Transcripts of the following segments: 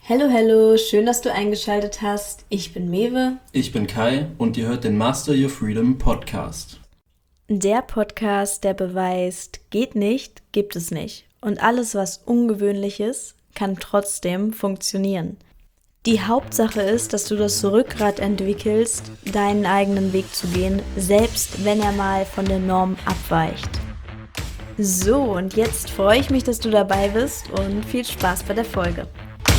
Hallo, hallo, schön, dass du eingeschaltet hast. Ich bin Mewe. Ich bin Kai und ihr hört den Master Your Freedom Podcast. Der Podcast, der beweist, geht nicht, gibt es nicht. Und alles, was ungewöhnlich ist, kann trotzdem funktionieren. Die Hauptsache ist, dass du das Rückgrat entwickelst, deinen eigenen Weg zu gehen, selbst wenn er mal von der Norm abweicht. So, und jetzt freue ich mich, dass du dabei bist und viel Spaß bei der Folge.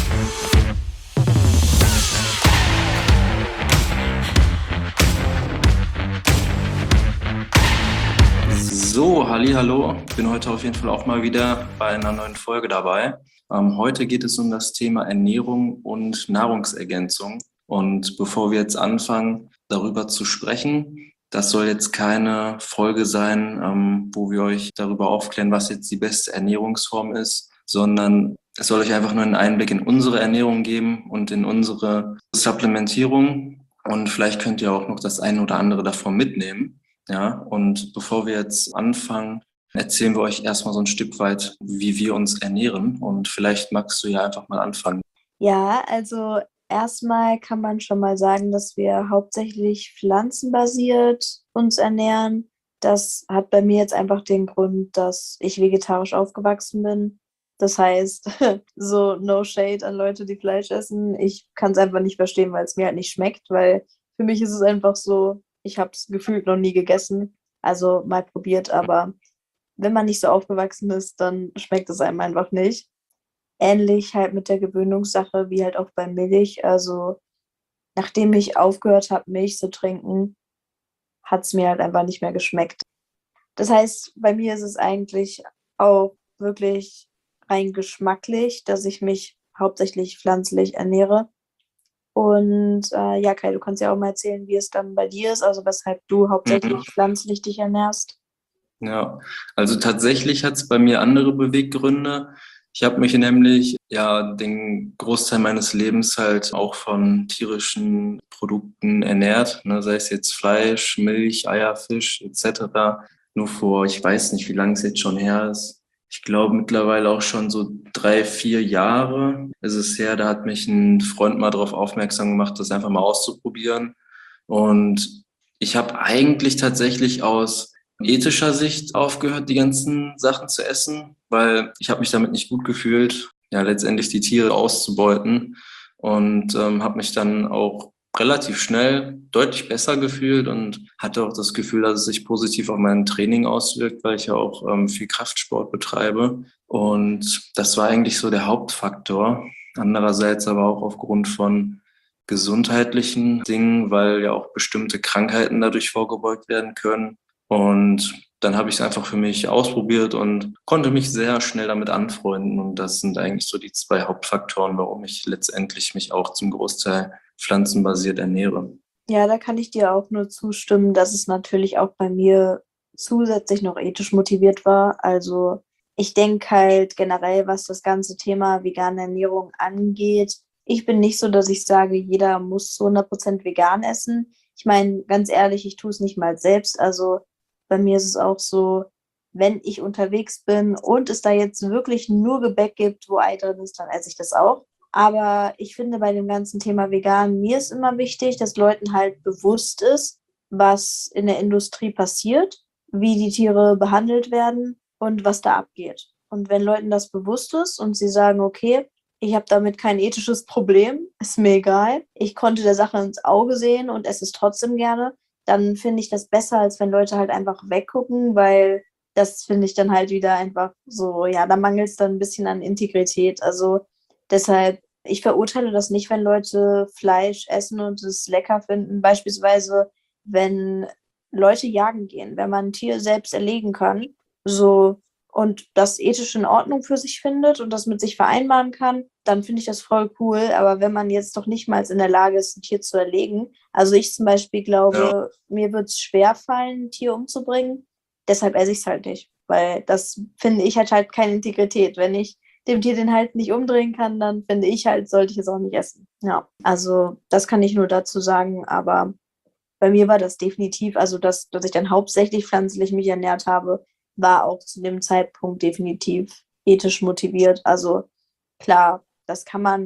So, hallo, ich bin heute auf jeden Fall auch mal wieder bei einer neuen Folge dabei. Heute geht es um das Thema Ernährung und Nahrungsergänzung. Und bevor wir jetzt anfangen, darüber zu sprechen, das soll jetzt keine Folge sein, wo wir euch darüber aufklären, was jetzt die beste Ernährungsform ist, sondern es soll euch einfach nur einen Einblick in unsere Ernährung geben und in unsere Supplementierung. Und vielleicht könnt ihr auch noch das eine oder andere davon mitnehmen. Ja, und bevor wir jetzt anfangen, erzählen wir euch erstmal so ein Stück weit, wie wir uns ernähren. Und vielleicht magst du ja einfach mal anfangen. Ja, also erstmal kann man schon mal sagen, dass wir hauptsächlich pflanzenbasiert uns ernähren. Das hat bei mir jetzt einfach den Grund, dass ich vegetarisch aufgewachsen bin. Das heißt, so no shade an Leute, die Fleisch essen. Ich kann es einfach nicht verstehen, weil es mir halt nicht schmeckt, weil für mich ist es einfach so, ich habe es gefühlt noch nie gegessen. Also mal probiert, aber wenn man nicht so aufgewachsen ist, dann schmeckt es einem einfach nicht. Ähnlich halt mit der Gewöhnungssache wie halt auch bei Milch. Also nachdem ich aufgehört habe, Milch zu trinken, hat es mir halt einfach nicht mehr geschmeckt. Das heißt, bei mir ist es eigentlich auch wirklich rein geschmacklich, dass ich mich hauptsächlich pflanzlich ernähre. Und ja, Kai, du kannst ja auch mal erzählen, wie es dann bei dir ist, also weshalb du Mhm. hauptsächlich pflanzlich dich ernährst. Ja, also tatsächlich hat es bei mir andere Beweggründe. Ich habe mich nämlich ja den Großteil meines Lebens halt auch von tierischen Produkten ernährt, ne, sei es jetzt Fleisch, Milch, Eier, Fisch etc. Nur vor, ich weiß nicht, wie lange es jetzt schon her ist. Ich glaube mittlerweile auch schon so 3, 4 Jahre ist es her. Da hat mich ein Freund mal darauf aufmerksam gemacht, das einfach mal auszuprobieren. Und ich habe eigentlich tatsächlich aus ethischer Sicht aufgehört, die ganzen Sachen zu essen, weil ich habe mich damit nicht gut gefühlt, ja letztendlich die Tiere auszubeuten und habe mich dann auch relativ schnell deutlich besser gefühlt und hatte auch das Gefühl, dass es sich positiv auf mein Training auswirkt, weil ich ja auch viel Kraftsport betreibe. Und das war eigentlich so der Hauptfaktor. Andererseits aber auch aufgrund von gesundheitlichen Dingen, weil ja auch bestimmte Krankheiten dadurch vorgebeugt werden können. Und dann habe ich es einfach für mich ausprobiert und konnte mich sehr schnell damit anfreunden. Und das sind eigentlich so die zwei Hauptfaktoren, warum ich letztendlich mich auch zum Großteil pflanzenbasiert ernähre. Ja, da kann ich dir auch nur zustimmen, dass es natürlich auch bei mir zusätzlich noch ethisch motiviert war. Also ich denke halt generell, was das ganze Thema vegane Ernährung angeht, ich bin nicht so, dass ich sage, jeder muss zu 100% vegan essen. Ich meine, ganz ehrlich, ich tue es nicht mal selbst. Also bei mir ist es auch so, wenn ich unterwegs bin und es da jetzt wirklich nur Gebäck gibt, wo Ei drin ist, dann esse ich das auch. Aber ich finde bei dem ganzen Thema vegan, mir ist immer wichtig, dass Leuten halt bewusst ist, was in der Industrie passiert, wie die Tiere behandelt werden und was da abgeht. Und wenn Leuten das bewusst ist und sie sagen, okay, ich habe damit kein ethisches Problem, ist mir egal, ich konnte der Sache ins Auge sehen und esse es trotzdem gerne, dann finde ich das besser, als wenn Leute halt einfach weggucken, weil das finde ich dann halt wieder einfach so, ja, da mangelt es dann ein bisschen an Integrität. Also deshalb, ich verurteile das nicht, wenn Leute Fleisch essen und es lecker finden. Beispielsweise, wenn Leute jagen gehen, wenn man ein Tier selbst erlegen kann, so und das ethisch in Ordnung für sich findet und das mit sich vereinbaren kann, dann finde ich das voll cool. Aber wenn man jetzt doch nicht mal in der Lage ist, ein Tier zu erlegen, also ich zum Beispiel Ja, glaube, mir wird es schwer fallen, ein Tier umzubringen, deshalb esse ich es halt nicht, weil das finde ich halt keine Integrität. Wenn ich dem Tier den halt nicht umdrehen kann, dann finde ich halt, sollte ich es auch nicht essen. Ja, also das kann ich nur dazu sagen, aber bei mir war das definitiv, also dass ich dann hauptsächlich pflanzlich mich ernährt habe, war auch zu dem Zeitpunkt definitiv ethisch motiviert. Also klar, das kann man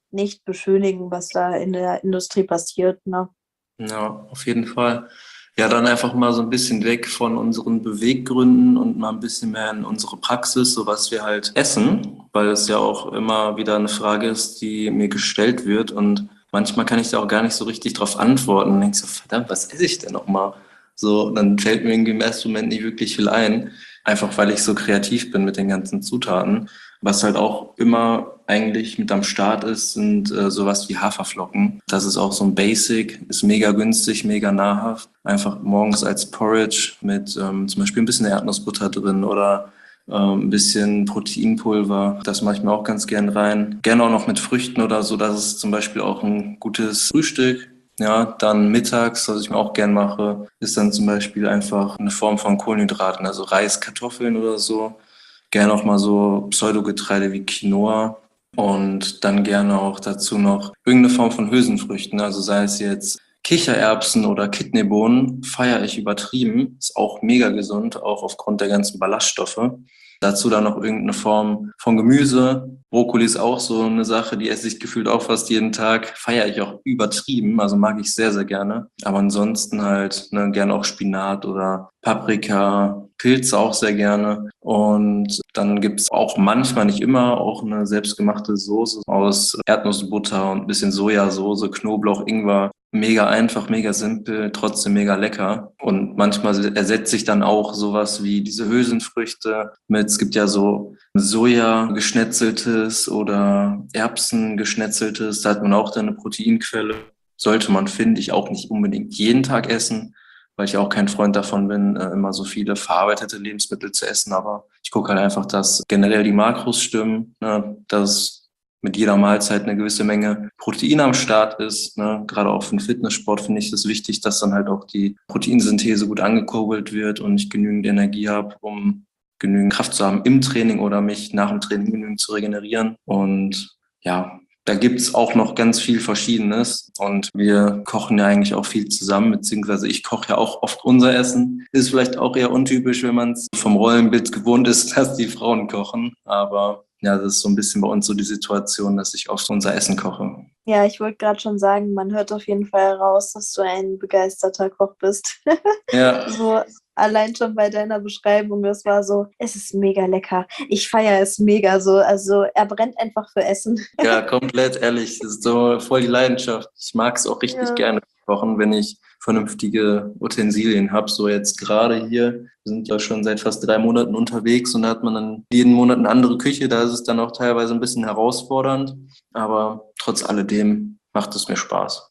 nicht beschönigen, was da in der Industrie passiert, ne? Ja, auf jeden Fall. Ja, dann einfach mal so ein bisschen weg von unseren Beweggründen und mal ein bisschen mehr in unsere Praxis, so was wir halt essen, weil es ja auch immer wieder eine Frage ist, die mir gestellt wird und manchmal kann ich da auch gar nicht so richtig drauf antworten. Und denke so, verdammt, was esse ich denn nochmal? So, dann fällt mir irgendwie im ersten Moment nicht wirklich viel ein, einfach weil ich so kreativ bin mit den ganzen Zutaten. Was halt auch immer eigentlich mit am Start ist, sind sowas wie Haferflocken. Das ist auch so ein Basic, ist mega günstig, mega nahrhaft. Einfach morgens als Porridge mit zum Beispiel ein bisschen Erdnussbutter drin oder ein bisschen Proteinpulver. Das mache ich mir auch ganz gern rein. Gerne auch noch mit Früchten oder so. Das ist zum Beispiel auch ein gutes Frühstück. Ja, dann mittags, was ich mir auch gern mache, ist dann zum Beispiel einfach eine Form von Kohlenhydraten, also Reis, Kartoffeln oder so. Gerne auch mal so Pseudogetreide wie Quinoa und dann gerne auch dazu noch irgendeine Form von Hülsenfrüchten, also sei es jetzt Kichererbsen oder Kidneybohnen, feiere ich übertrieben, ist auch mega gesund, auch aufgrund der ganzen Ballaststoffe. Dazu dann noch irgendeine Form von Gemüse. Brokkoli ist auch so eine Sache, die esse ich gefühlt auch fast jeden Tag. Feiere ich auch übertrieben, also mag ich sehr, sehr gerne. Aber ansonsten halt gerne auch Spinat oder Paprika, Pilze auch sehr gerne. Und dann gibt's auch manchmal, nicht immer, auch eine selbstgemachte Soße aus Erdnussbutter und ein bisschen Sojasauce, Knoblauch, Ingwer. Mega einfach, mega simpel, trotzdem mega lecker. Und manchmal ersetze ich dann auch sowas wie diese Hülsenfrüchte mit, es gibt ja so Soja geschnetzeltes oder Erbsen geschnetzeltes, da hat man auch dann eine Proteinquelle. Sollte man, finde ich, auch nicht unbedingt jeden Tag essen, weil ich auch kein Freund davon bin, immer so viele verarbeitete Lebensmittel zu essen. Aber ich gucke halt einfach, dass generell die Makros stimmen, ne, dass mit jeder Mahlzeit eine gewisse Menge Protein am Start ist. Ne? Gerade auch für den Fitnesssport finde ich es wichtig, dass dann halt auch die Proteinsynthese gut angekurbelt wird und ich genügend Energie habe, um genügend Kraft zu haben im Training oder mich nach dem Training genügend zu regenerieren. Und ja, da gibt's auch noch ganz viel Verschiedenes und wir kochen ja eigentlich auch viel zusammen, beziehungsweise ich koche ja auch oft unser Essen. Ist vielleicht auch eher untypisch, wenn man es vom Rollenbild gewohnt ist, dass die Frauen kochen, aber ja, das ist so ein bisschen bei uns so die Situation, dass ich oft unser Essen koche. Ja, ich wollte gerade schon sagen, man hört auf jeden Fall raus, dass du ein begeisterter Koch bist. Ja, So allein schon bei deiner Beschreibung, das war so, es ist mega lecker. Ich feiere es mega so. Also er brennt einfach für Essen. ja, komplett ehrlich. Das ist so voll die Leidenschaft. Ich mag es auch richtig Ja. gerne kochen, wenn ich vernünftige Utensilien habe. So jetzt gerade hier, wir sind ja schon seit fast 3 Monaten unterwegs und da hat man dann jeden Monat eine andere Küche. Da ist es dann auch teilweise ein bisschen herausfordernd, aber trotz alledem macht es mir Spaß.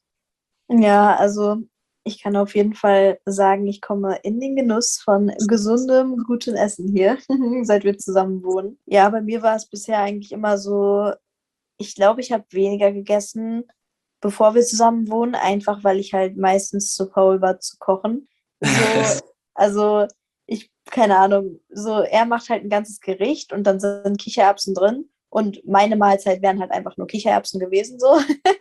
Ja, also ich kann auf jeden Fall sagen, ich komme in den Genuss von gesundem, gutem Essen hier, seit wir zusammen wohnen. Ja, bei mir war es bisher eigentlich immer so, ich glaube, ich habe weniger gegessen, bevor wir zusammen wohnen, einfach weil ich halt meistens zu faul war zu kochen. So, also ich, keine Ahnung, so er macht halt ein ganzes Gericht und dann sind Kichererbsen drin und meine Mahlzeit wären halt einfach nur Kichererbsen gewesen, so.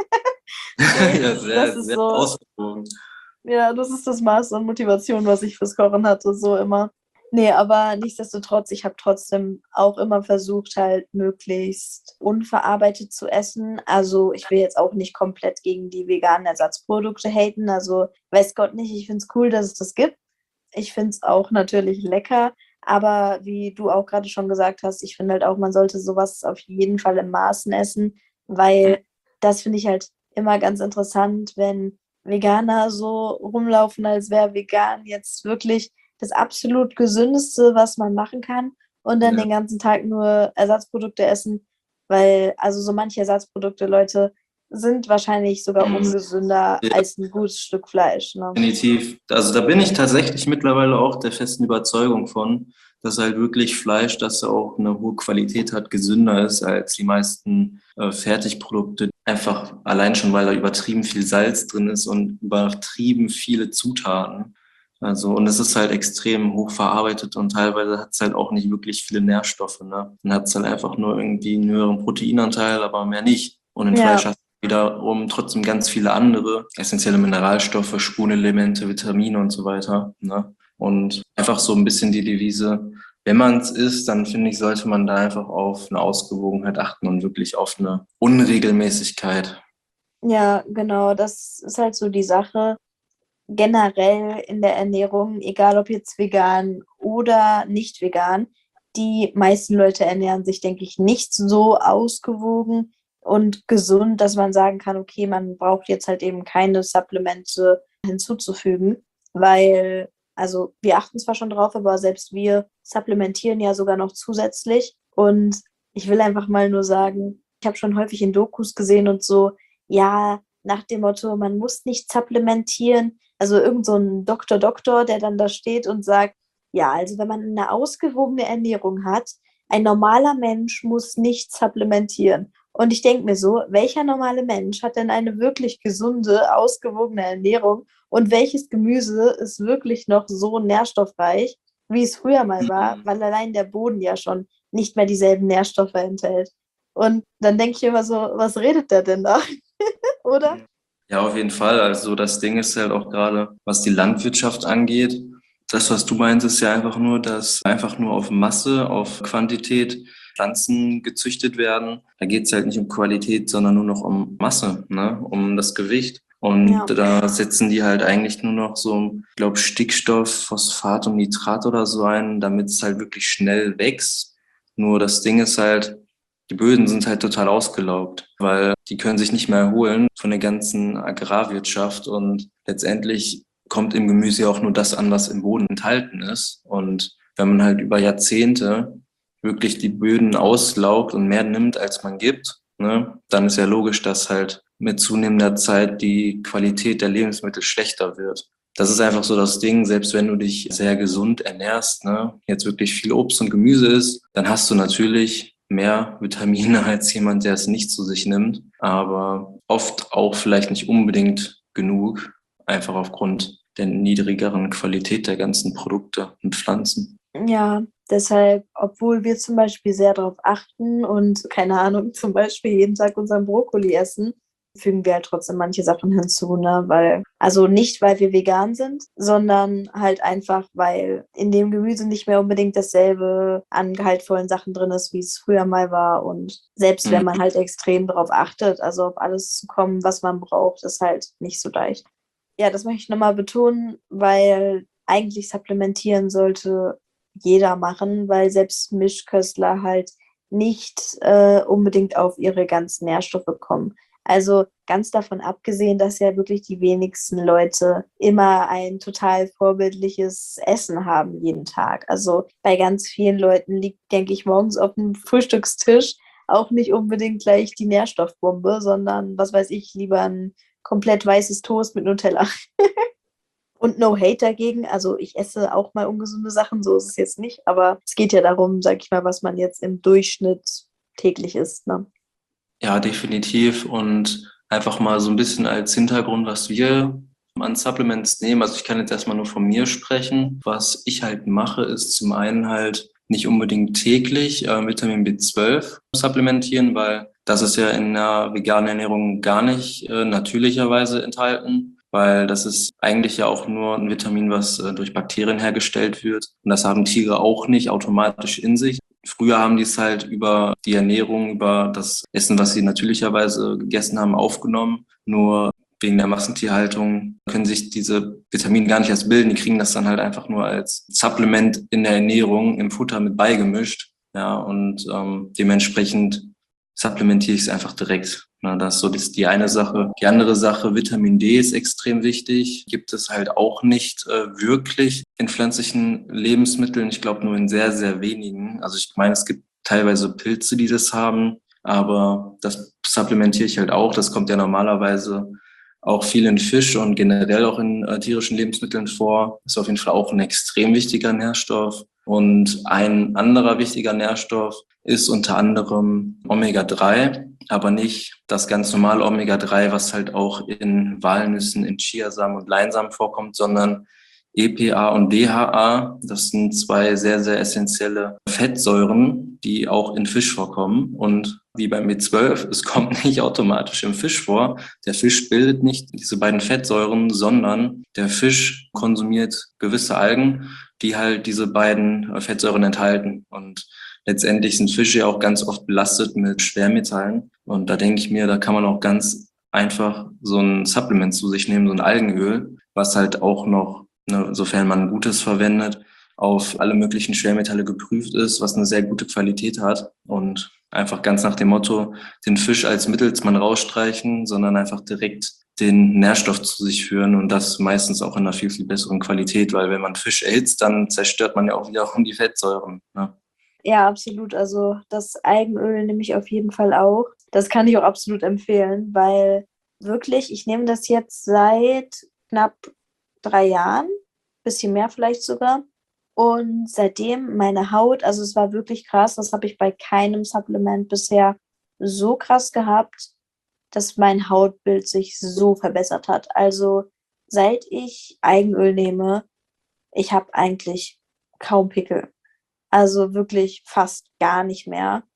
So, Ja, das sehr, ist sehr so, ausgewogen. ja, das ist das Maß an Motivation, was ich fürs Kochen hatte, so immer. Nee, aber nichtsdestotrotz, ich habe trotzdem auch immer versucht, halt möglichst unverarbeitet zu essen. Also ich will jetzt auch nicht komplett gegen die veganen Ersatzprodukte haten. Also weiß Gott nicht, ich finde es cool, dass es das gibt. Ich finde es auch natürlich lecker. Aber wie du auch gerade schon gesagt hast, ich finde halt auch, man sollte sowas auf jeden Fall im Maßen essen, weil das finde ich halt immer ganz interessant, wenn Veganer so rumlaufen, als wäre vegan jetzt wirklich das absolut gesündeste, was man machen kann und dann Ja. den ganzen Tag nur Ersatzprodukte essen, weil also so manche Ersatzprodukte, Leute, sind wahrscheinlich sogar Mhm. ungesünder als ein gutes Stück Fleisch, ne? Definitiv. Also da bin ich tatsächlich mittlerweile auch der festen Überzeugung von, dass halt wirklich Fleisch, das auch eine hohe Qualität hat, gesünder ist als die meisten Fertigprodukte. Einfach allein schon, weil da übertrieben viel Salz drin ist und übertrieben viele Zutaten. Also, und es ist halt extrem hoch verarbeitet und teilweise hat es halt auch nicht wirklich viele Nährstoffe, ne? Dann hat es halt einfach nur irgendwie einen höheren Proteinanteil, aber mehr nicht. Und in Fleisch Ja, hast wiederum trotzdem ganz viele andere essentielle Mineralstoffe, Spurenelemente, Vitamine und so weiter. Ne? Und einfach so ein bisschen die Devise, wenn man es isst, dann finde ich, sollte man da einfach auf eine Ausgewogenheit achten und wirklich auf eine Unregelmäßigkeit. Ja, genau, das ist halt so die Sache. Generell in der Ernährung, egal ob jetzt vegan oder nicht vegan, die meisten Leute ernähren sich, denke ich, nicht so ausgewogen und gesund, dass man sagen kann, okay, man braucht jetzt halt eben keine Supplemente hinzuzufügen, weil, also wir achten zwar schon drauf, aber selbst wir supplementieren ja sogar noch zusätzlich. Und ich will einfach mal nur sagen, ich habe schon häufig in Dokus gesehen und so, ja, nach dem Motto, man muss nicht supplementieren. Also irgend so ein Doktor, der dann da steht und sagt, ja, also wenn man eine ausgewogene Ernährung hat, ein normaler Mensch muss nicht supplementieren. Und ich denke mir so, welcher normale Mensch hat denn eine wirklich gesunde, ausgewogene Ernährung und welches Gemüse ist wirklich noch so nährstoffreich, wie es früher mal war, Mhm. weil allein der Boden ja schon nicht mehr dieselben Nährstoffe enthält. Und dann denke ich immer so, was redet der denn da? Oder? Ja, auf jeden Fall. Also das Ding ist halt auch gerade, was die Landwirtschaft angeht. Das, was du meinst, ist ja einfach nur, dass einfach nur auf Masse, auf Quantität Pflanzen gezüchtet werden. Da geht es halt nicht um Qualität, sondern nur noch um Masse, ne? Um das Gewicht. Und Ja. da setzen die halt eigentlich nur noch so, ich glaube, Stickstoff, Phosphat und Nitrat oder so ein, damit es halt wirklich schnell wächst. Nur das Ding ist halt, die Böden sind halt total ausgelaugt, weil die können sich nicht mehr erholen von der ganzen Agrarwirtschaft und letztendlich kommt im Gemüse ja auch nur das an, was im Boden enthalten ist. Und wenn man halt über Jahrzehnte wirklich die Böden auslaugt und mehr nimmt, als man gibt, ne, dann ist ja logisch, dass halt mit zunehmender Zeit die Qualität der Lebensmittel schlechter wird. Das ist einfach so das Ding, selbst wenn du dich sehr gesund ernährst, ne, jetzt wirklich viel Obst und Gemüse isst, dann hast du natürlich mehr Vitamine als jemand, der es nicht zu sich nimmt, aber oft auch vielleicht nicht unbedingt genug, einfach aufgrund der niedrigeren Qualität der ganzen Produkte und Pflanzen. Ja, deshalb, obwohl wir zum Beispiel sehr darauf achten und, keine Ahnung, zum Beispiel jeden Tag unseren Brokkoli essen, fügen wir halt trotzdem manche Sachen hinzu, ne? Weil, also nicht, weil wir vegan sind, sondern halt einfach, weil in dem Gemüse nicht mehr unbedingt dasselbe an gehaltvollen Sachen drin ist, wie es früher mal war. Und selbst wenn man halt extrem darauf achtet, also auf alles zu kommen, was man braucht, ist halt nicht so leicht. Ja, das möchte ich nochmal betonen, weil eigentlich supplementieren sollte jeder machen, weil selbst Mischköstler halt nicht unbedingt auf ihre ganzen Nährstoffe kommen. Also ganz davon abgesehen, dass ja wirklich die wenigsten Leute immer ein total vorbildliches Essen haben jeden Tag. Also bei ganz vielen Leuten liegt, denke ich, morgens auf dem Frühstückstisch auch nicht unbedingt gleich die Nährstoffbombe, sondern, was weiß ich, lieber ein komplett weißes Toast mit Nutella. Und no hate dagegen. Also ich esse auch mal ungesunde Sachen, so ist es jetzt nicht. Aber es geht ja darum, sag ich mal, was man jetzt im Durchschnitt täglich isst. Ne? Ja, definitiv. Und einfach mal so ein bisschen als Hintergrund, was wir an Supplements nehmen. Also ich kann jetzt erstmal nur von mir sprechen. Was ich halt mache, ist zum einen halt nicht unbedingt täglich Vitamin B12 supplementieren, weil das ist ja in einer veganen Ernährung gar nicht natürlicherweise enthalten, weil das ist eigentlich ja auch nur ein Vitamin, was durch Bakterien hergestellt wird. Und das haben Tiere auch nicht automatisch in sich. Früher haben die es halt über die Ernährung, über das Essen, was sie natürlicherweise gegessen haben, aufgenommen. Nur wegen der Massentierhaltung können sich diese Vitamine gar nicht erst bilden. Die kriegen das dann halt einfach nur als Supplement in der Ernährung, im Futter mit beigemischt. Ja, und dementsprechend supplementiere ich es einfach direkt. Na, das ist so die eine Sache. Die andere Sache, Vitamin D ist extrem wichtig. Gibt es halt auch nicht wirklich in pflanzlichen Lebensmitteln. Ich glaube nur in sehr, sehr wenigen. Also ich meine, es gibt teilweise Pilze, die das haben, aber das supplementiere ich halt auch. Das kommt ja normalerweise auch viel in Fisch und generell auch in tierischen Lebensmitteln vor. Ist auf jeden Fall auch ein extrem wichtiger Nährstoff. Und ein anderer wichtiger Nährstoff ist unter anderem Omega-3, aber nicht das ganz normale Omega-3, was halt auch in Walnüssen, in Chiasamen und Leinsamen vorkommt, sondern EPA und DHA. Das sind zwei sehr, sehr essentielle Fettsäuren, die auch in Fisch vorkommen. Und wie beim B12, es kommt nicht automatisch im Fisch vor. Der Fisch bildet nicht diese beiden Fettsäuren, sondern der Fisch konsumiert gewisse Algen, die halt diese beiden Fettsäuren enthalten. Und letztendlich sind Fische ja auch ganz oft belastet mit Schwermetallen. Und da denke ich mir, da kann man auch ganz einfach so ein Supplement zu sich nehmen, so ein Algenöl, was halt auch noch, ne, sofern man ein gutes verwendet, auf alle möglichen Schwermetalle geprüft ist, was eine sehr gute Qualität hat. Und einfach ganz nach dem Motto, den Fisch als Mittelsmann rausstreichen, sondern einfach direkt den Nährstoff zu sich führen und das meistens auch in einer viel, viel besseren Qualität, weil wenn man Fisch erhitzt, dann zerstört man ja auch wiederum die Fettsäuren. Ne? Ja, absolut. Also das Algenöl nehme ich auf jeden Fall auch. Das kann ich auch absolut empfehlen, weil wirklich, ich nehme das jetzt seit knapp 3 Jahren, bisschen mehr vielleicht sogar. Und seitdem meine Haut, also es war wirklich krass, das habe ich bei keinem Supplement bisher so krass gehabt, dass mein Hautbild sich so verbessert hat. Also seit ich Algenöl nehme, ich habe eigentlich kaum Pickel. Also wirklich fast gar nicht mehr.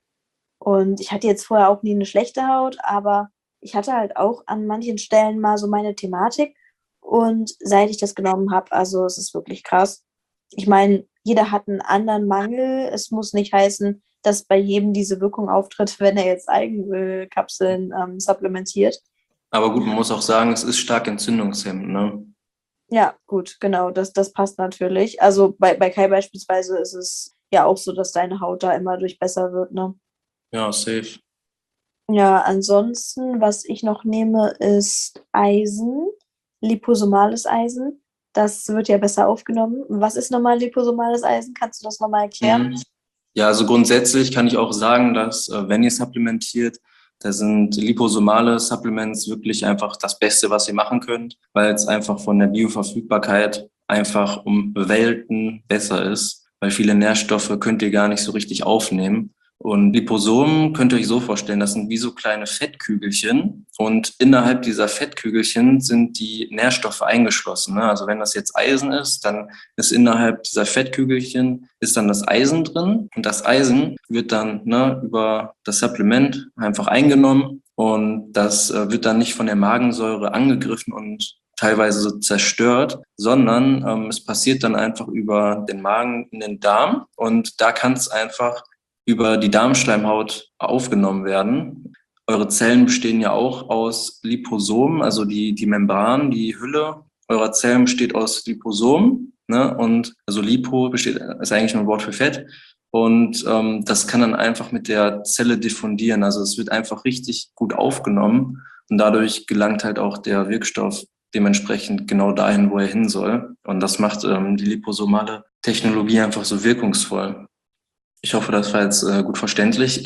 Und ich hatte jetzt vorher auch nie eine schlechte Haut, aber ich hatte halt auch an manchen Stellen mal so meine Thematik. Und seit ich das genommen habe, also es ist wirklich krass. Ich meine, jeder hat einen anderen Mangel. Es muss nicht heißen, dass bei jedem diese Wirkung auftritt, wenn er jetzt Algenölkapseln supplementiert. Aber gut, man muss auch sagen, es ist stark entzündungshemmend. Ne? Ja, gut, genau, das passt natürlich. Also bei Kai beispielsweise ist es ja auch so, dass deine Haut da immer durch besser wird, ne? Ja, safe. Ja, ansonsten, was ich noch nehme, ist Eisen, liposomales Eisen. Das wird ja besser aufgenommen. Was ist nochmal liposomales Eisen? Kannst du das nochmal erklären? Mhm. Ja, also grundsätzlich kann ich auch sagen, dass wenn ihr supplementiert, da sind liposomale Supplements wirklich einfach das Beste, was ihr machen könnt, weil es einfach von der Bioverfügbarkeit einfach um Welten besser ist, weil viele Nährstoffe könnt ihr gar nicht so richtig aufnehmen. Und Liposomen könnt ihr euch so vorstellen, das sind wie so kleine Fettkügelchen und innerhalb dieser Fettkügelchen sind die Nährstoffe eingeschlossen. Ne? Also wenn das jetzt Eisen ist, dann ist innerhalb dieser Fettkügelchen ist dann das Eisen drin und das Eisen wird dann über das Supplement einfach eingenommen und das wird dann nicht von der Magensäure angegriffen und teilweise so zerstört, sondern es passiert dann einfach über den Magen in den Darm und da kann es einfach über die Darmschleimhaut aufgenommen werden. Eure Zellen bestehen ja auch aus Liposomen, also die Membran, die Hülle eurer Zellen besteht aus Liposomen, ne? Und also Lipo ist eigentlich nur ein Wort für Fett. Und das kann dann einfach mit der Zelle diffundieren. Also es wird einfach richtig gut aufgenommen und dadurch gelangt halt auch der Wirkstoff dementsprechend genau dahin, wo er hin soll. Und das macht die liposomale Technologie einfach so wirkungsvoll. Ich hoffe, das war jetzt gut verständlich.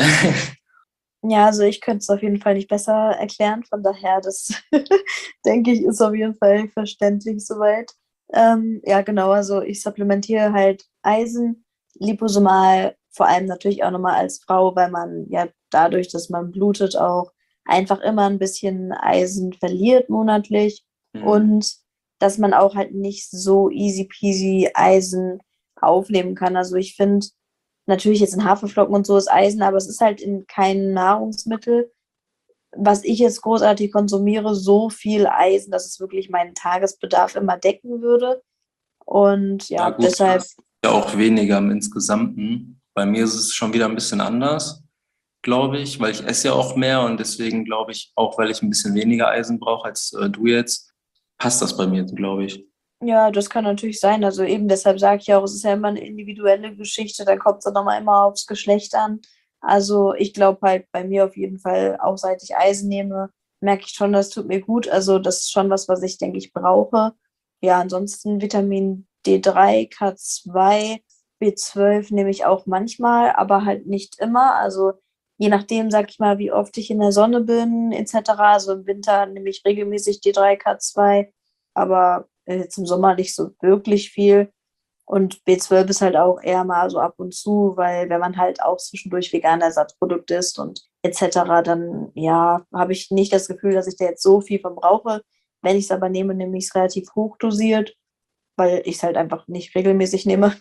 Ja, also ich könnte es auf jeden Fall nicht besser erklären. Von daher, das denke ich, ist auf jeden Fall verständlich soweit. Ja, genau, also ich supplementiere halt Eisen, liposomal, vor allem natürlich auch nochmal als Frau, weil man ja dadurch, dass man blutet, auch einfach immer ein bisschen Eisen verliert monatlich Mhm. und dass man auch halt nicht so easy peasy Eisen aufnehmen kann. Also ich finde, natürlich jetzt in Haferflocken und so ist Eisen, aber es ist halt in keinem Nahrungsmittel, was ich jetzt großartig konsumiere, so viel Eisen, dass es wirklich meinen Tagesbedarf immer decken würde. Und Ja, ja, gut, deshalb, das ist ja auch weniger im Insgesamten. Bei mir ist es schon wieder ein bisschen anders, glaube ich, weil ich esse ja auch mehr und deswegen glaube ich, auch weil ich ein bisschen weniger Eisen brauche als du jetzt, passt das bei mir, glaube ich. ja, das kann natürlich sein. Also eben deshalb sage ich auch, es ist ja immer eine individuelle Geschichte, da kommt es dann nochmal immer aufs Geschlecht an. Also ich glaube halt bei mir auf jeden Fall, auch seit ich Eisen nehme, merke ich schon, das tut mir gut. Also das ist schon was, was ich, denke ich, brauche. Ja, ansonsten Vitamin D3, K2, B12 nehme ich auch manchmal, aber halt nicht immer. Also je nachdem, sag ich mal, wie oft ich in der Sonne bin, etc. Also im Winter nehme ich regelmäßig D3, K2, aber jetzt im Sommer nicht so wirklich viel. Und B12 ist halt auch eher mal so ab und zu, weil wenn man halt auch zwischendurch vegane Ersatzprodukte isst und etc., dann ja, habe ich nicht das Gefühl, dass ich da jetzt so viel von brauche. Wenn ich es aber nehme, nehme ich es relativ hoch dosiert, weil ich es halt einfach nicht regelmäßig nehme.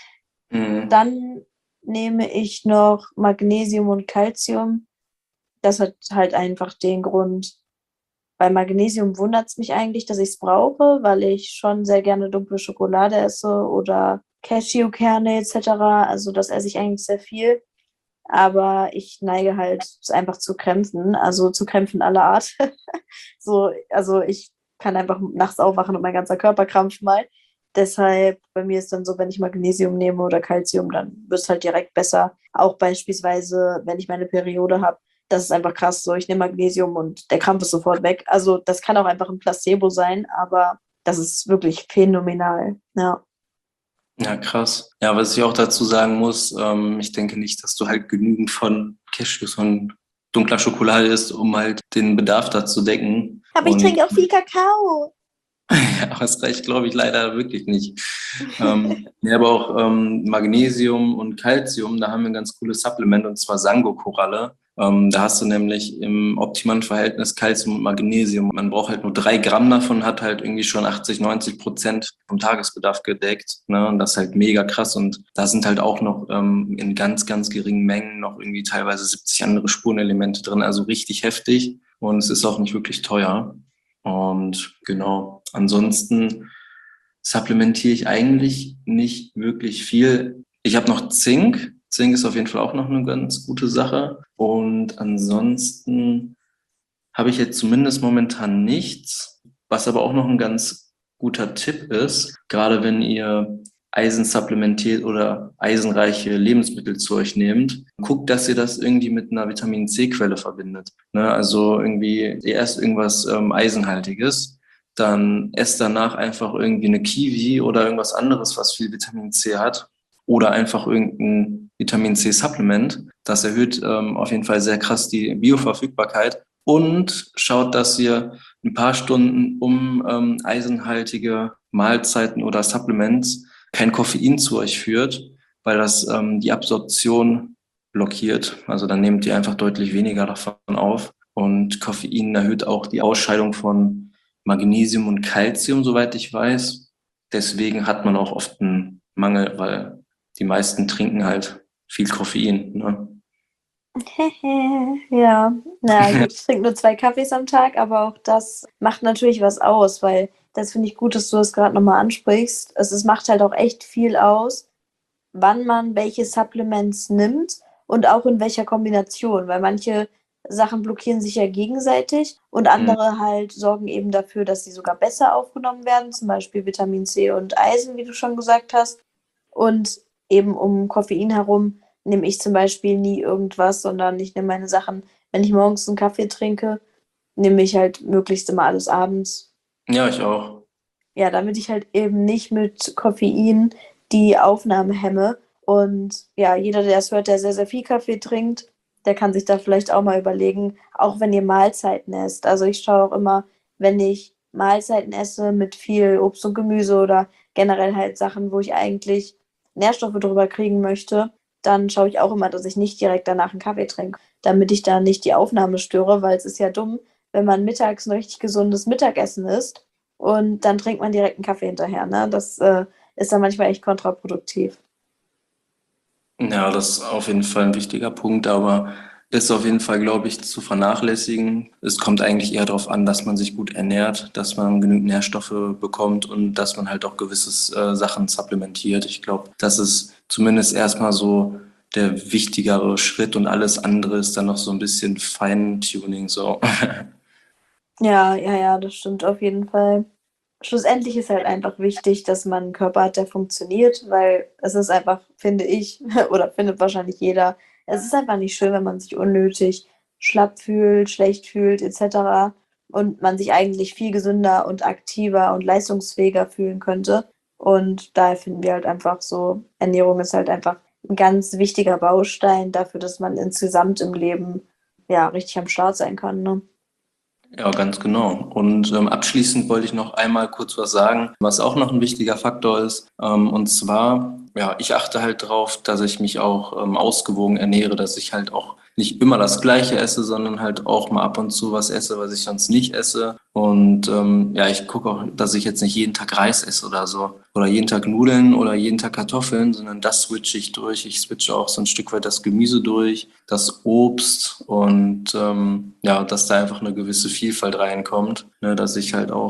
Mhm. Dann nehme ich noch Magnesium und Calcium. Das hat halt einfach den Grund, bei Magnesium wundert es mich eigentlich, dass ich es brauche, weil ich schon sehr gerne dunkle Schokolade esse oder Cashewkerne etc. Also das esse ich eigentlich sehr viel. Aber ich neige halt einfach zu Krämpfen, also zu Krämpfen aller Art. So, also ich kann einfach nachts aufwachen und mein ganzer Körper krampft mal. Deshalb bei mir ist dann so, wenn ich Magnesium nehme oder Calcium, dann wird es halt direkt besser. Auch beispielsweise, wenn ich meine Periode habe, das ist einfach krass. So, ich nehme Magnesium und der Krampf ist sofort weg. Also das kann auch einfach ein Placebo sein, aber das ist wirklich phänomenal. Ja. Ja, krass. Ja, was ich auch dazu sagen muss, ich denke nicht, dass du halt genügend von Cashews und dunkler Schokolade isst, um halt den Bedarf da zu decken. Aber ich Und trinke auch viel Kakao. ja, das reicht, glaube ich, leider wirklich nicht. Ja, aber auch Magnesium und Calcium, da haben wir ein ganz cooles Supplement, und zwar Sango-Koralle. Da hast du nämlich im optimalen Verhältnis Calcium und Magnesium. Man braucht halt nur 3 Gramm davon, hat halt irgendwie schon 80-90% vom Tagesbedarf gedeckt. Ne? Und das ist halt mega krass. Und da sind halt auch noch in ganz, ganz geringen Mengen noch irgendwie teilweise 70 andere Spurenelemente drin. Also richtig heftig. Und es ist auch nicht wirklich teuer. Und genau, ansonsten supplementiere ich eigentlich nicht wirklich viel. Ich habe noch Zink. Zink ist auf jeden Fall auch noch eine ganz gute Sache. Und ansonsten habe ich jetzt zumindest momentan nichts, was aber auch noch ein ganz guter Tipp ist, gerade wenn ihr Eisen supplementiert oder eisenreiche Lebensmittel zu euch nehmt, guckt, dass ihr das irgendwie mit einer Vitamin-C-Quelle verbindet. Ne? Also irgendwie, ihr esst irgendwas Eisenhaltiges, dann esst danach einfach irgendwie eine Kiwi oder irgendwas anderes, was viel Vitamin C hat. Oder einfach irgendein Vitamin-C-Supplement. Das erhöht auf jeden Fall sehr krass die Bioverfügbarkeit. Und schaut, dass ihr ein paar Stunden eisenhaltige Mahlzeiten oder Supplements kein Koffein zu euch führt, weil das die Absorption blockiert. Also dann nehmt ihr einfach deutlich weniger davon auf. Und Koffein erhöht auch die Ausscheidung von Magnesium und Calcium, soweit ich weiß. Deswegen hat man auch oft einen Mangel, weil die meisten trinken halt viel Koffein. Ne? Ja, na gut, ich trinke nur 2 Kaffees am Tag, aber auch das macht natürlich was aus, weil das finde ich gut, dass du das gerade nochmal ansprichst. Es macht halt auch echt viel aus, wann man welche Supplements nimmt und auch in welcher Kombination, weil manche Sachen blockieren sich ja gegenseitig und Mhm. andere halt sorgen eben dafür, dass sie sogar besser aufgenommen werden, zum Beispiel Vitamin C und Eisen, wie du schon gesagt hast. Und eben um Koffein herum nehme ich zum Beispiel nie irgendwas, sondern ich nehme meine Sachen, wenn ich morgens einen Kaffee trinke, nehme ich halt möglichst immer alles abends. Ja, ich auch. Ja, damit ich halt eben nicht mit Koffein die Aufnahme hemme. Und ja, jeder, der es hört, der sehr, sehr viel Kaffee trinkt, der kann sich da vielleicht auch mal überlegen, auch wenn ihr Mahlzeiten esst. Also ich schaue auch immer, wenn ich Mahlzeiten esse mit viel Obst und Gemüse oder generell halt Sachen, wo ich eigentlich Nährstoffe drüber kriegen möchte, dann schaue ich auch immer, dass ich nicht direkt danach einen Kaffee trinke, damit ich da nicht die Aufnahme störe, weil es ist ja dumm, wenn man mittags ein richtig gesundes Mittagessen isst und dann trinkt man direkt einen Kaffee hinterher. Ne? Das ist dann manchmal echt kontraproduktiv. Ja, das ist auf jeden Fall ein wichtiger Punkt, aber ist auf jeden Fall, glaube ich, zu vernachlässigen. Es kommt eigentlich eher darauf an, dass man sich gut ernährt, dass man genügend Nährstoffe bekommt und dass man halt auch gewisse Sachen supplementiert. Ich glaube, das ist zumindest erstmal so der wichtigere Schritt, und alles andere ist dann noch so ein bisschen Feintuning so. Ja, ja, ja, das stimmt auf jeden Fall. Schlussendlich ist halt einfach wichtig, dass man einen Körper hat, der funktioniert, weil es ist einfach, finde ich, oder findet wahrscheinlich jeder, es ist einfach nicht schön, wenn man sich unnötig schlapp fühlt, schlecht fühlt, etc. Und man sich eigentlich viel gesünder und aktiver und leistungsfähiger fühlen könnte. Und daher finden wir halt einfach so, Ernährung ist halt einfach ein ganz wichtiger Baustein dafür, dass man insgesamt im Leben ja richtig am Start sein kann, ne? Ja, ganz genau. Und abschließend wollte ich noch einmal kurz was sagen, was auch noch ein wichtiger Faktor ist. Und zwar, ja, ich achte halt drauf, dass ich mich auch ausgewogen ernähre, dass ich halt auch nicht immer das Gleiche esse, sondern halt auch mal ab und zu was esse, was ich sonst nicht esse. Und ja, ich gucke auch, dass ich jetzt nicht jeden Tag Reis esse oder so. Oder jeden Tag Nudeln oder jeden Tag Kartoffeln, sondern das switche ich durch. Ich switche auch so ein Stück weit das Gemüse durch, das Obst, und ja, dass da einfach eine gewisse Vielfalt reinkommt, ne, dass ich halt auch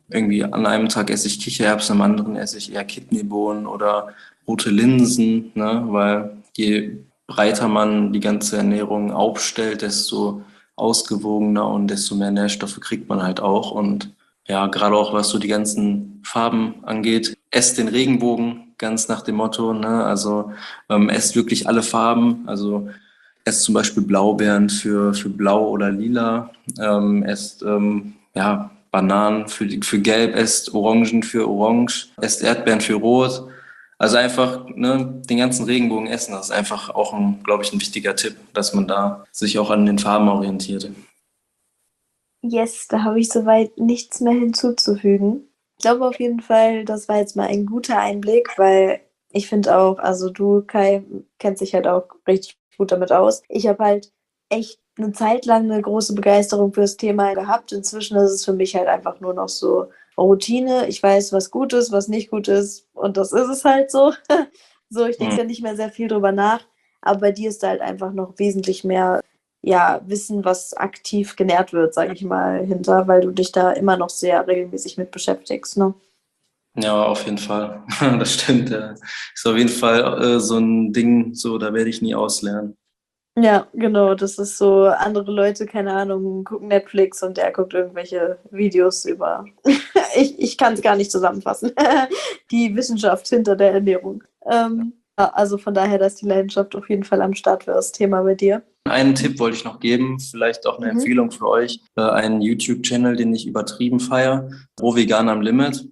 irgendwie an einem Tag esse ich Kichererbsen, am anderen esse ich eher Kidneybohnen oder rote Linsen, ne? Weil je breiter man die ganze Ernährung aufstellt, desto ausgewogener und desto mehr Nährstoffe kriegt man halt auch. Und ja, gerade auch was so die ganzen Farben angeht, esst den Regenbogen, ganz nach dem Motto, ne? Also esst wirklich alle Farben. Also esst zum Beispiel Blaubeeren für blau oder lila, esst ja, Bananen für gelb, esst Orangen für orange, esst Erdbeeren für rot. Also einfach ne, den ganzen Regenbogen essen, das ist einfach auch glaube ich, ein wichtiger Tipp, dass man da sich auch an den Farben orientiert. Yes, da habe ich soweit nichts mehr hinzuzufügen. Ich glaube auf jeden Fall, das war jetzt mal ein guter Einblick, weil ich finde auch, also du, Kai, kennst dich halt auch richtig gut damit aus. Ich habe halt echt eine Zeit lang eine große Begeisterung fürs Thema gehabt. Inzwischen ist es für mich halt einfach nur noch so Routine. Ich weiß, was gut ist, was nicht gut ist und das ist es halt so. So, ich denke Hm. da nicht mehr sehr viel drüber nach, aber bei dir ist da halt einfach noch wesentlich mehr ja, Wissen, was aktiv genährt wird, sage ich mal, hinter, weil du dich da immer noch sehr regelmäßig mit beschäftigst, ne? Ja, auf jeden Fall. Das stimmt. Ja. Ist auf jeden Fall so ein Ding, so da werde ich nie auslernen. Ja, genau, das ist so, andere Leute, keine Ahnung, gucken Netflix und der guckt irgendwelche Videos über. Ich kann es gar nicht zusammenfassen. Die Wissenschaft hinter der Ernährung. Ja, also von daher, dass die Leidenschaft auf jeden Fall am Start für das Thema bei dir. Einen Tipp wollte ich noch geben, vielleicht auch eine Mhm. Empfehlung für euch. Einen YouTube-Channel, den ich übertrieben feiere, Pro Vegan am Limit.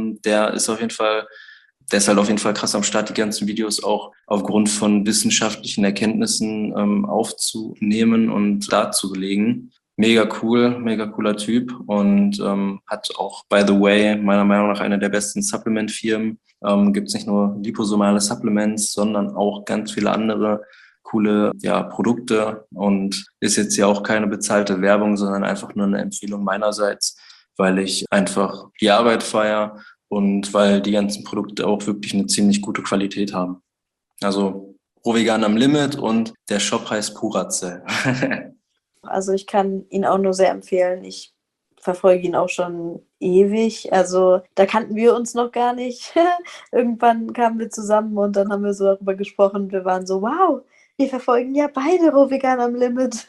Der ist halt auf jeden Fall krass am Start, die ganzen Videos auch aufgrund von wissenschaftlichen Erkenntnissen aufzunehmen und darzulegen. Mega cooler Typ und hat auch, by the way, meiner Meinung nach eine der besten Supplement-Firmen. Gibt es nicht nur liposomale Supplements, sondern auch ganz viele andere coole ja, Produkte und ist jetzt ja auch keine bezahlte Werbung, sondern einfach nur eine Empfehlung meinerseits, weil ich einfach die Arbeit feiere und weil die ganzen Produkte auch wirklich eine ziemlich gute Qualität haben. Also Pro Vegan am Limit und der Shop heißt Purazell. Also ich kann ihn auch nur sehr empfehlen. Ich verfolge ihn auch schon ewig. Also da kannten wir uns noch gar nicht. Irgendwann kamen wir zusammen und dann haben wir so darüber gesprochen. Wir waren so, wow, wir verfolgen ja beide Roh Vegan am Limit.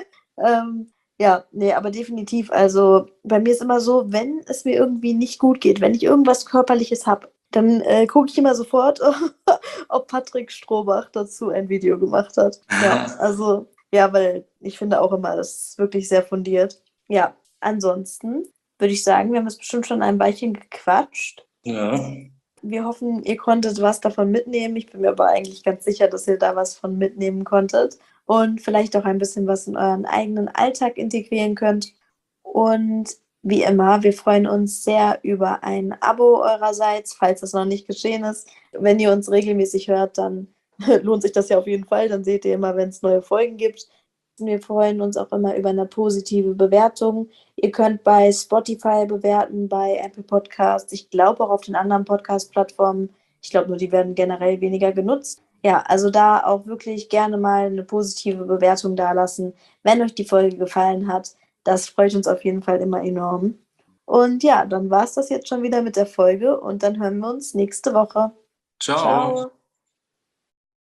Ja, nee, aber definitiv. Also bei mir ist immer so, wenn es mir irgendwie nicht gut geht, wenn ich irgendwas Körperliches habe, dann gucke ich immer sofort, ob Patrick Strohbach dazu ein Video gemacht hat. Ja, also, ja, weil ich finde auch immer, das ist wirklich sehr fundiert. Ja, ansonsten würde ich sagen, wir haben jetzt bestimmt schon ein Weilchen gequatscht. Ja, Wir hoffen, ihr konntet was davon mitnehmen. Ich bin mir aber eigentlich ganz sicher, dass ihr da was von mitnehmen konntet und vielleicht auch ein bisschen was in euren eigenen Alltag integrieren könnt. Und wie immer, wir freuen uns sehr über ein Abo eurerseits, falls das noch nicht geschehen ist. Wenn ihr uns regelmäßig hört, dann lohnt sich das ja auf jeden Fall. Dann seht ihr immer, wenn es neue Folgen gibt. Wir freuen uns auch immer über eine positive Bewertung. Ihr könnt bei Spotify bewerten, bei Apple Podcasts, ich glaube auch auf den anderen Podcast-Plattformen. Ich glaube nur, die werden generell weniger genutzt. Ja, also da auch wirklich gerne mal eine positive Bewertung dalassen, wenn euch die Folge gefallen hat. Das freut uns auf jeden Fall immer enorm. Und ja, dann war es das jetzt schon wieder mit der Folge und dann hören wir uns nächste Woche. ciao. Ciao.